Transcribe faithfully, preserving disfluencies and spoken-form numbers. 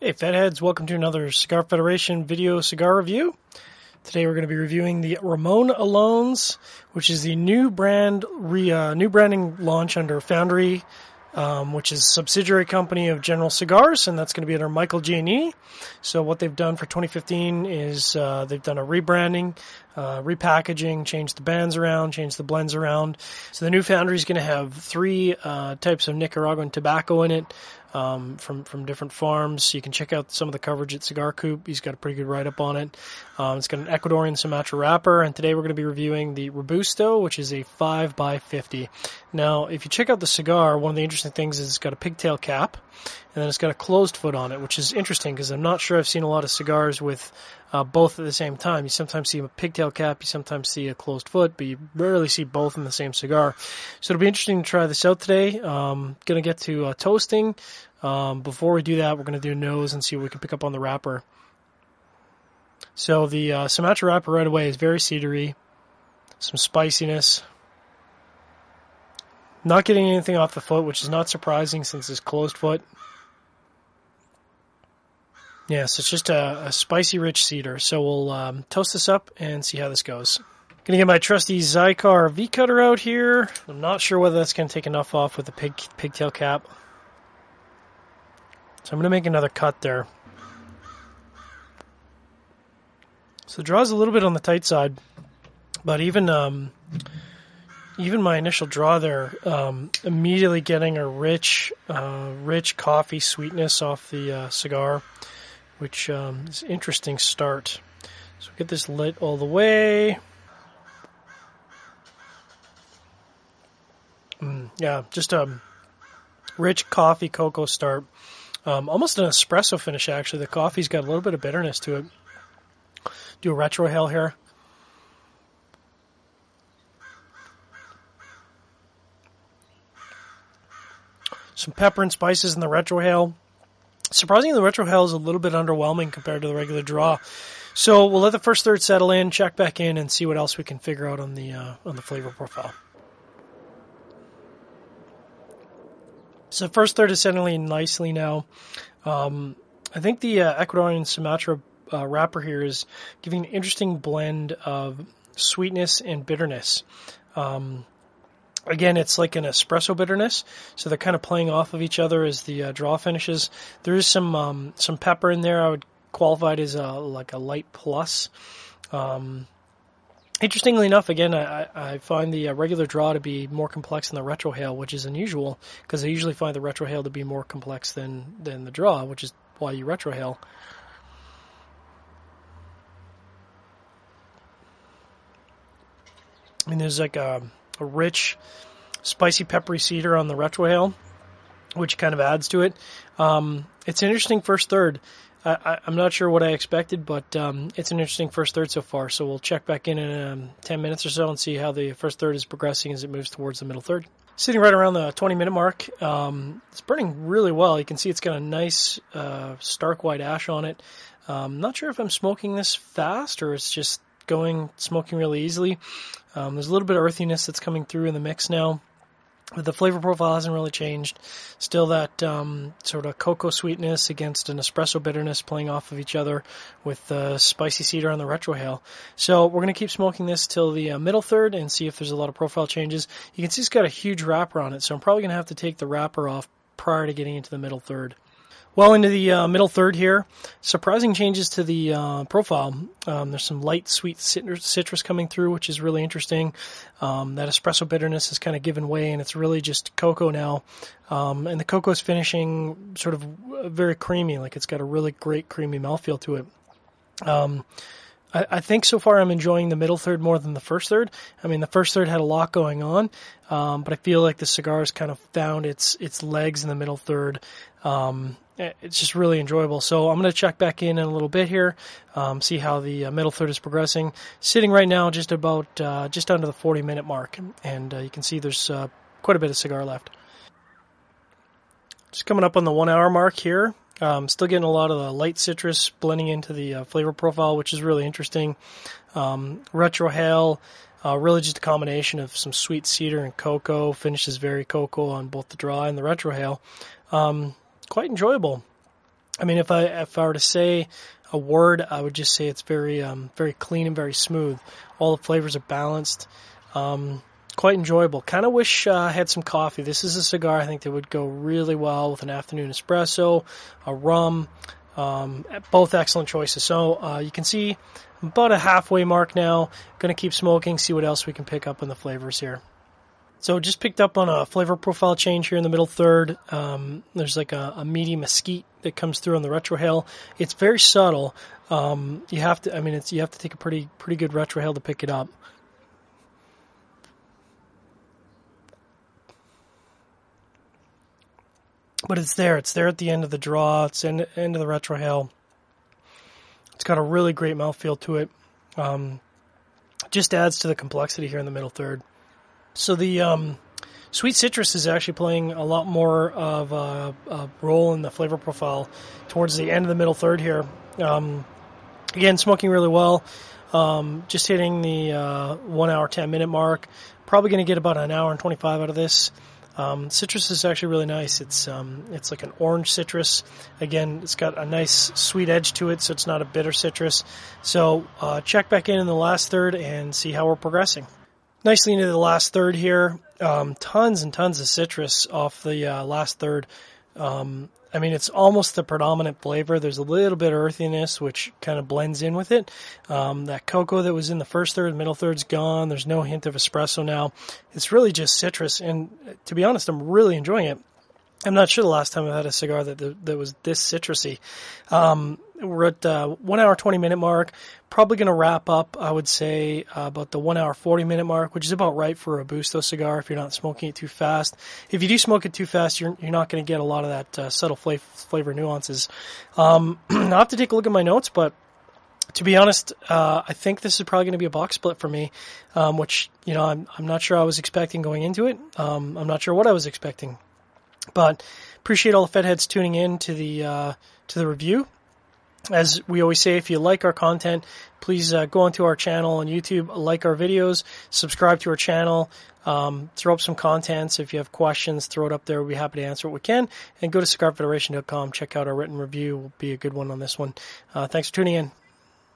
Hey Fedheads, welcome to another Cigar Federation video cigar review. Today we're going to be reviewing the Ramon Alones, which is the new brand, re, uh, new branding launch under Foundry, um, which is a subsidiary company of General Cigars, and that's going to be under Michael Giannini. So what they've done for twenty fifteen is uh, they've done a rebranding, uh, repackaging, changed the bands around, changed the blends around. So the new Foundry is going to have three uh, types of Nicaraguan tobacco in it. Um, from, from different farms. You can check out some of the coverage at Cigar Coop. He's got a pretty good write-up on it. Um, it's got an Ecuadorian Sumatra wrapper, and today we're going to be reviewing the Robusto, which is a five by fifty. Now, if you check out the cigar, one of the interesting things is it's got a pigtail cap, and then it's got a closed foot on it, which is interesting because I'm not sure I've seen a lot of cigars with uh, both at the same time. You sometimes see a pigtail cap, you sometimes see a closed foot, but you rarely see both in the same cigar. So it'll be interesting to try this out today. Um, going to get to uh, toasting. Um, before we do that, we're going to do nose and see what we can pick up on the wrapper. So the uh, Sumatra wrapper right away is very cedary, some spiciness. Not getting anything off the foot, which is not surprising since it's closed foot. Yes, it's just a, a spicy, rich cedar. So we'll um, toast this up and see how this goes. Going to get my trusty Xikar V-cutter out here. I'm not sure whether that's going to take enough off with the pig, pigtail cap. So I'm going to make another cut there. So the draw's a little bit on the tight side, but even um, even my initial draw there, um, immediately getting a rich, uh, rich coffee sweetness off the uh, cigar, which um, is an interesting start. So get this lit all the way. Mm, yeah, just a rich coffee cocoa start. Um, almost an espresso finish, actually. The coffee's got a little bit of bitterness to it. Do a retrohale here. Some pepper and spices in the retrohale. Surprisingly, the retrohale is a little bit underwhelming compared to the regular draw. So we'll let the first third settle in, check back in, and see what else we can figure out on the uh, on the flavor profile. So the first third is settling nicely now. Um, I think the uh, Ecuadorian Sumatra uh, wrapper here is giving an interesting blend of sweetness and bitterness. Um, again, it's like an espresso bitterness, so they're kind of playing off of each other as the uh, draw finishes. There is some um, some pepper in there. I would qualify it as a, like a light plus. Um, Interestingly enough, again, I, I find the uh, regular draw to be more complex than the retrohale, which is unusual, because I usually find the retrohale to be more complex than, than the draw, which is why you retrohale. I mean, there's like a, a rich, spicy, peppery cedar on the retrohale, which kind of adds to it. Um, it's an interesting first third. I, I'm not sure what I expected, but um, it's an interesting first third so far. So we'll check back in in um, ten minutes or so and see how the first third is progressing as it moves towards the middle third. Sitting right around the twenty minute mark. Um, it's burning really well. You can see it's got a nice uh, stark white ash on it. Um, not sure if I'm smoking this fast or it's just going smoking really easily. Um, there's a little bit of earthiness that's coming through in the mix now. But the flavor profile hasn't really changed. Still that um, sort of cocoa sweetness against an espresso bitterness playing off of each other with the spicy cedar on the retrohale. So we're going to keep smoking this till the uh, middle third and see if there's a lot of profile changes. You can see it's got a huge wrapper on it, so I'm probably going to have to take the wrapper off prior to getting into the middle third. Well, into the uh, middle third here, surprising changes to the uh, profile. Um, there's some light, sweet citrus coming through, which is really interesting. Um, that espresso bitterness has kind of given way, and it's really just cocoa now. Um, and the cocoa is finishing sort of very creamy, like it's got a really great creamy mouthfeel to it. Um, I, I think so far I'm enjoying the middle third more than the first third. I mean, the first third had a lot going on, um, but I feel like the cigar has kind of found its its legs in the middle third. Um, It's just really enjoyable. So I'm going to check back in in a little bit here, um, see how the uh, middle third is progressing. Sitting right now just about uh, just under the forty minute mark, and uh, you can see there's uh, quite a bit of cigar left. Just coming up on the one hour mark here. Um, still getting a lot of the light citrus blending into the uh, flavor profile, which is really interesting. Um, retrohale, uh, really just a combination of some sweet cedar and cocoa. Finishes very cocoa on both the draw and the retrohale. Um, quite enjoyable. I mean, if I if I were to say a word, I would just say it's very um, very clean and very smooth. All the flavors are balanced. Um, quite enjoyable. Kind of wish uh, I had some coffee. This is a cigar I think that would go really well with an afternoon espresso, a rum, um, both excellent choices. So uh, you can see about a halfway mark now. Going to keep smoking, see what else we can pick up in the flavors here. So just picked up on a flavor profile change here in the middle third. Um, there's like a, a meaty mesquite that comes through on the retrohale. It's very subtle. Um, you have to, I mean, it's you have to take a pretty pretty good retrohale to pick it up. But it's there. It's there at the end of the draw. It's in the end of the retrohale. It's got a really great mouthfeel to it. Um, just adds to the complexity here in the middle third. So the um, sweet citrus is actually playing a lot more of a, a role in the flavor profile towards the end of the middle third here. Um, again, smoking really well. Um, just hitting the uh, one hour, ten minute mark. Probably going to get about an hour and twenty-five out of this. Um, citrus is actually really nice. It's um, it's like an orange citrus. Again, it's got a nice sweet edge to it, so it's not a bitter citrus. So uh, check back in in the last third and see how we're progressing. Nicely into the last third here. Um, tons and tons of citrus off the uh, last third. Um, I mean, it's almost the predominant flavor. There's a little bit of earthiness, which kind of blends in with it. Um, that cocoa that was in the first third, middle third's gone. There's no hint of espresso now. It's really just citrus, and to be honest, I'm really enjoying it. I'm not sure the last time I've had a cigar that that was this citrusy. Um, we're at uh, one hour, twenty minute mark. Probably going to wrap up, I would say, uh, about the one hour, forty minute mark, which is about right for a Robusto cigar if you're not smoking it too fast. If you do smoke it too fast, you're you're not going to get a lot of that uh, subtle flavor, flavor nuances. Um, I'll have to take a look at my notes, but to be honest, uh, I think this is probably going to be a box split for me, um, which, you know, I'm, I'm not sure I was expecting going into it. Um, I'm not sure what I was expecting. But appreciate all the Fed heads tuning in to the uh, to the review. As we always say, if you like our content, please uh, go onto our channel on YouTube, like our videos, subscribe to our channel, um, throw up some contents. If you have questions, throw it up there. We'll be happy to answer what we can. And go to cigar federation dot com. Check out our written review. Will be a good one on this one. Uh, thanks for tuning in.